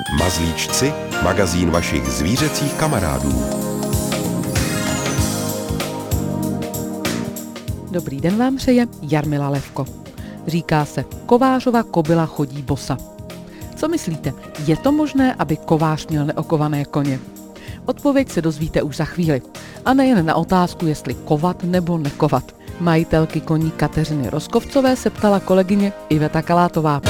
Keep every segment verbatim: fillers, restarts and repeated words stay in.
Mazlíčci, magazín vašich zvířecích kamarádů. Dobrý den vám přeje Jarmila Levko. Říká se, kovářova kobyla chodí bosa. Co myslíte, je to možné, aby kovář měl neokované koně? Odpověď se dozvíte už za chvíli. A nejen na otázku, jestli kovat nebo nekovat. Majitelky koní Kateřiny Roskovcové se ptala kolegyně Iveta Kalátová.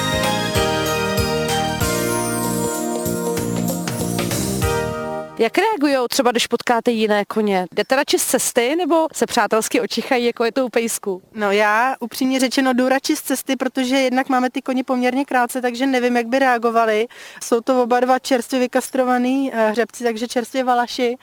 Jak reagujou třeba, když potkáte jiné koně? Jdete radši z cesty nebo se přátelsky očichají, jako je to u pejsků? No já upřímně řečeno jdu radši z cesty, protože jednak máme ty koně poměrně krátce, takže nevím, jak by reagovali. Jsou to oba dva čerstvě vykastrovaný hřebci, takže čerstvě valaši.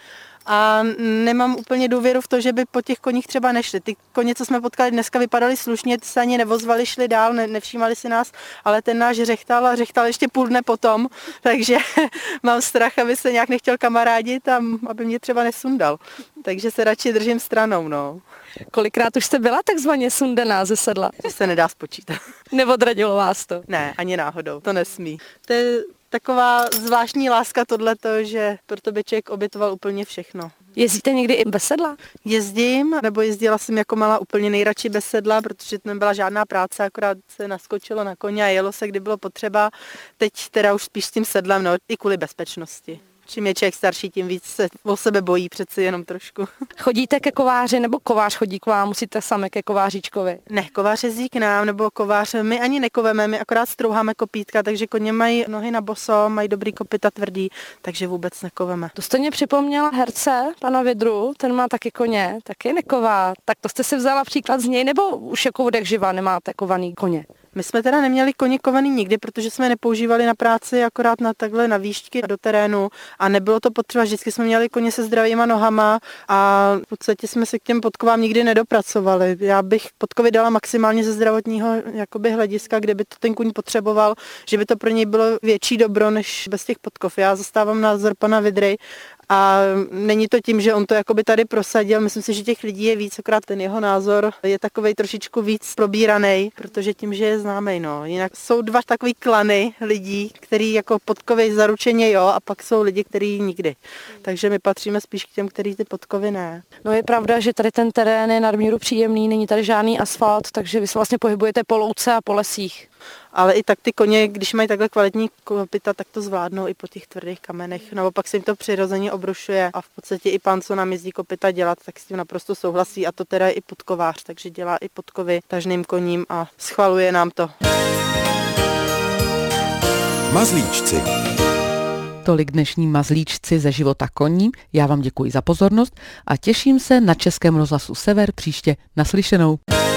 A nemám úplně důvěru v to, že by po těch koních třeba nešli. Ty koně, co jsme potkali dneska, vypadaly slušně, ty se ani nevozvali, šli dál, ne, nevšímali si nás, ale ten náš řechtal a řechtal ještě půl dne potom, takže mám strach, aby se nějak nechtěl kamarádit a aby mě třeba nesundal. Takže se radši držím stranou, no. Kolikrát už jste byla takzvaně sundená ze sedla? To se nedá spočítat. Neodradilo vás to? Ne, ani náhodou, to nesmí. To je taková zvláštní láska tohleto, že pro to by člověk obětoval úplně všechno. Jezdíte někdy i bez sedla? Jezdím, nebo jezdila jsem jako malá úplně nejradši bez sedla, protože to nebyla žádná práce, akorát se naskočilo na koně a jelo se, kdy bylo potřeba. Teď teda už spíš s tím sedlem, no, i kvůli bezpečnosti. Čím je člověk starší, tím víc se o sebe bojí přeci jenom trošku. Chodíte ke kováři nebo kovář chodí k vám? Musíte sami ke kovářičkovi? Ne, kovář jezdí k nám, nebo kovář, my ani nekoveme, my akorát strouháme kopítka, takže koně mají nohy na boso, mají dobrý kopyta tvrdý, takže vůbec nekoveme. To jste mě připomněla herce, pana Vidru, ten má taky koně, taky neková. Tak to jste si vzala příklad z něj, nebo už jako vodek živa nemáte kovaný koně? My jsme teda neměli koně kovaný nikdy, protože jsme nepoužívali na práci, akorát na takhle na výšky do terénu a nebylo to potřeba, vždycky jsme měli koně se zdravýma nohama a v podstatě jsme se k těm podkovám nikdy nedopracovali. Já bych podkovy dala maximálně ze zdravotního jakoby hlediska, kde by to ten kůň potřeboval, že by to pro něj bylo větší dobro než bez těch podkov. Já zastávám názor pana Vidry a není to tím, že on to jakoby tady prosadil, myslím si, že těch lidí je víc, akorát ten jeho názor je takovej trošičku víc probíranej, protože tím, že je známej, no. Jinak jsou dva takový klany lidí, který jako podkovy zaručeně jo, a pak jsou lidi, kteří nikdy. Takže my patříme spíš k těm, kteří ty podkovy ne. No je pravda, že tady ten terén je nadmíru příjemný, není tady žádný asfalt, takže vy se vlastně pohybujete po louce a po lesích. Ale i tak ty koně, když mají takhle kvalitní kopyta, tak to zvládnou i po těch tvrdých kamenech. Naopak se jim to přirozeně obrušuje a v podstatě i pán, co nám jezdí kopyta dělat, tak s tím naprosto souhlasí a to teda je i podkovář, takže dělá i podkovy tažným koním a schvaluje nám to. Mazlíčci. Tolik dnešní mazlíčci ze života koní. Já vám děkuji za pozornost a těším se na Českém rozhlasu Sever příště naslyšenou.